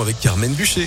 avec Carmen Buchet.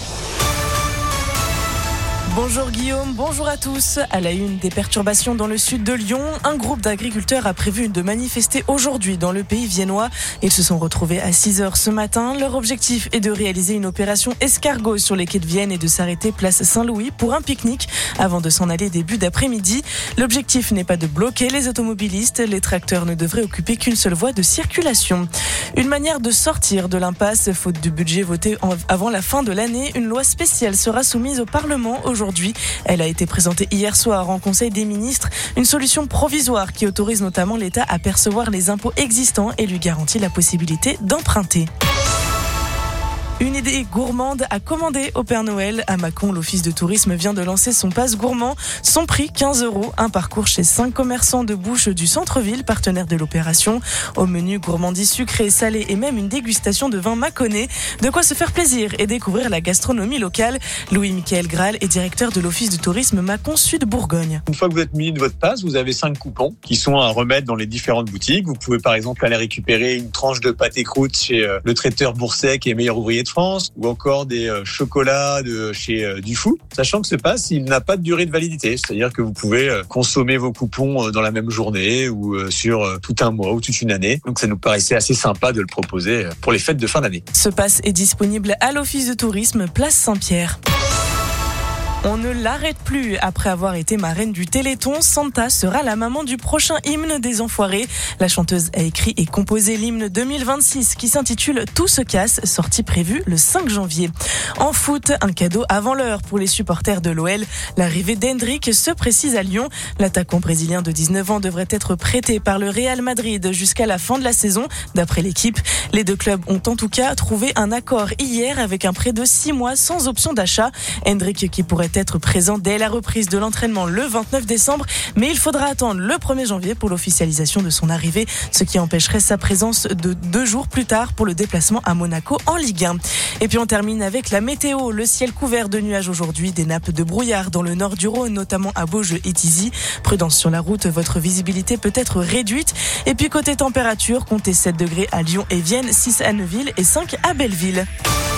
Bonjour Guillaume, bonjour à tous. À la une, des perturbations dans le sud de Lyon. Un groupe d'agriculteurs a prévu de manifester aujourd'hui dans le pays viennois. Ils se sont retrouvés à 6h ce matin. Leur objectif est de réaliser une opération escargot sur les quais de Vienne et de s'arrêter place Saint-Louis pour un pique-nique avant de s'en aller début d'après-midi. L'objectif n'est pas de bloquer les automobilistes. Les tracteurs ne devraient occuper qu'une seule voie de circulation. Une manière de sortir de l'impasse, faute de budget voté avant la fin de l'année. Une loi spéciale sera soumise au Parlement aujourd'hui. Elle a été présentée hier soir en Conseil des ministres. Une solution provisoire qui autorise notamment l'État à percevoir les impôts existants et lui garantit la possibilité d'emprunter. Une idée gourmande à commander au Père Noël. À Mâcon, l'Office de tourisme vient de lancer son passe gourmand. Son prix, 15 €. Un parcours chez 5 commerçants de bouche du centre-ville, partenaires de l'opération. Au menu, gourmandise sucrée, salée et même une dégustation de vin mâconnais. De quoi se faire plaisir et découvrir la gastronomie locale. Louis-Michael Graal est directeur de l'Office de tourisme Mâcon Sud Bourgogne. Une fois que vous êtes muni de votre passe, vous avez 5 coupons qui sont à remettre dans les différentes boutiques. Vous pouvez par exemple aller récupérer une tranche de pâté croûte chez le traiteur Bourset qui est meilleur ouvrier de France, ou encore des chocolats de chez Dufou, sachant que ce pass, il n'a pas de durée de validité, c'est-à-dire que vous pouvez consommer vos coupons dans la même journée ou sur tout un mois ou toute une année. Donc ça nous paraissait assez sympa de le proposer pour les fêtes de fin d'année. Ce pass est disponible à l'Office de tourisme Place Saint-Pierre. On ne l'arrête plus. Après avoir été marraine du Téléthon, Santa sera la maman du prochain hymne des Enfoirés. La chanteuse a écrit et composé l'hymne 2026 qui s'intitule Tout se casse, sortie prévue le 5 janvier. En foot, un cadeau avant l'heure pour les supporters de l'OL. L'arrivée d'Hendrick se précise à Lyon. L'attaquant brésilien de 19 ans devrait être prêté par le Real Madrid jusqu'à la fin de la saison, d'après l'équipe. Les deux clubs ont en tout cas trouvé un accord hier avec un prêt de 6 mois sans option d'achat. Hendrick qui pourrait être présent dès la reprise de l'entraînement le 29 décembre, mais il faudra attendre le 1er janvier pour l'officialisation de son arrivée, ce qui empêcherait sa présence de 2 jours plus tard pour le déplacement à Monaco en Ligue 1. Et puis on termine avec la météo. Le ciel couvert de nuages aujourd'hui, des nappes de brouillard dans le nord du Rhône, notamment à Beaujeu et Tizy. Prudence sur la route, votre visibilité peut être réduite. Et puis côté température, comptez 7 degrés à Lyon et Vienne, 6 à Neuville et 5 à Belleville.